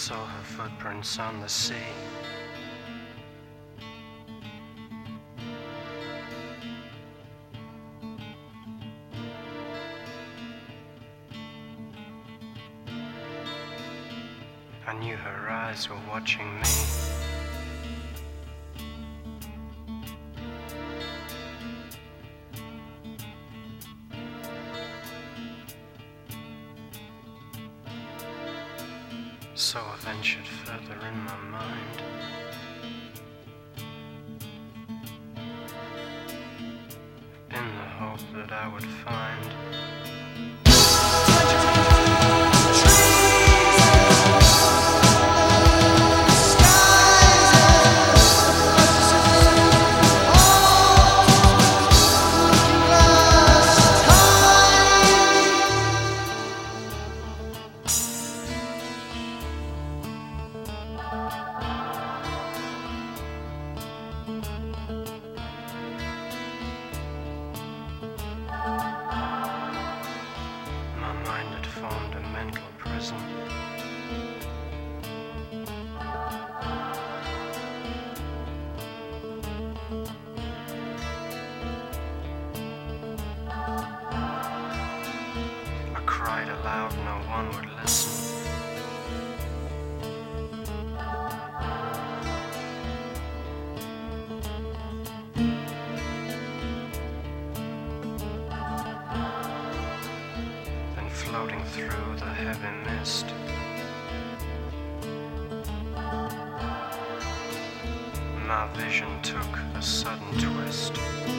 saw her footprints on the sea. I knew her eyes were watching me. So I ventured further in my mind. In the hope that I would find formed a mental prison. I cried aloud, no one would listen. Floating through the heavy mist, my vision took a sudden twist.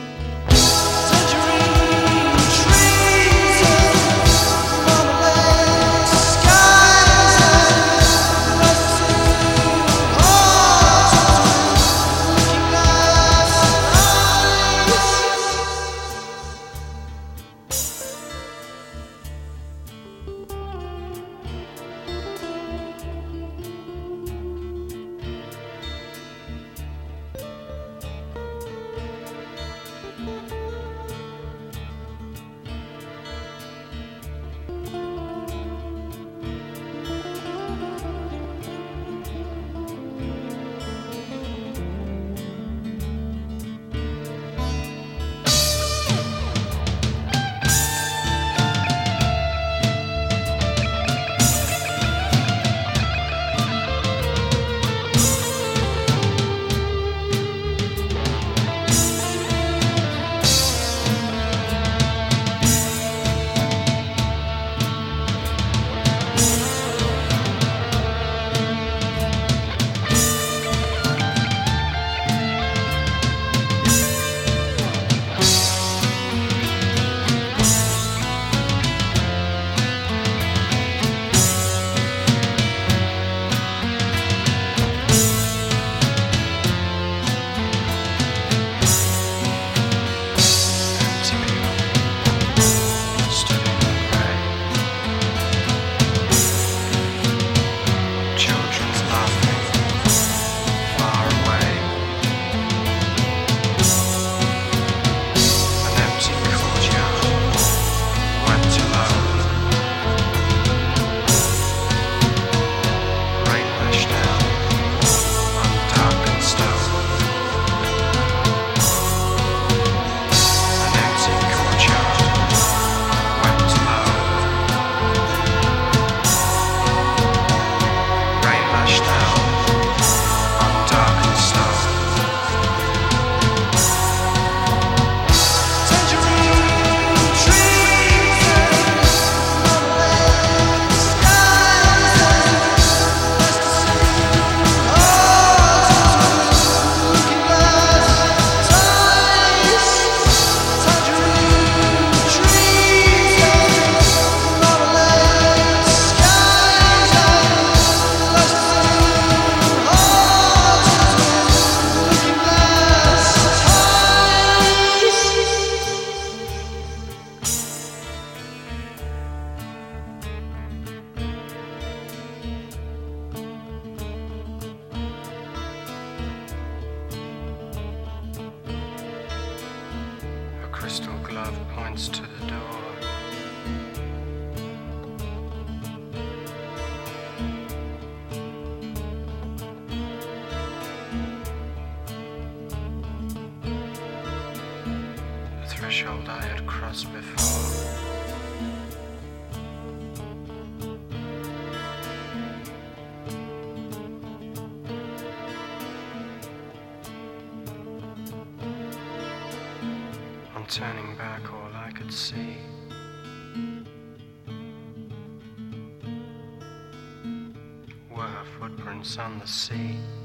Crystal glove points to the door. threshold I had crossed before. On turning back, all I could see were her footprints on the sea.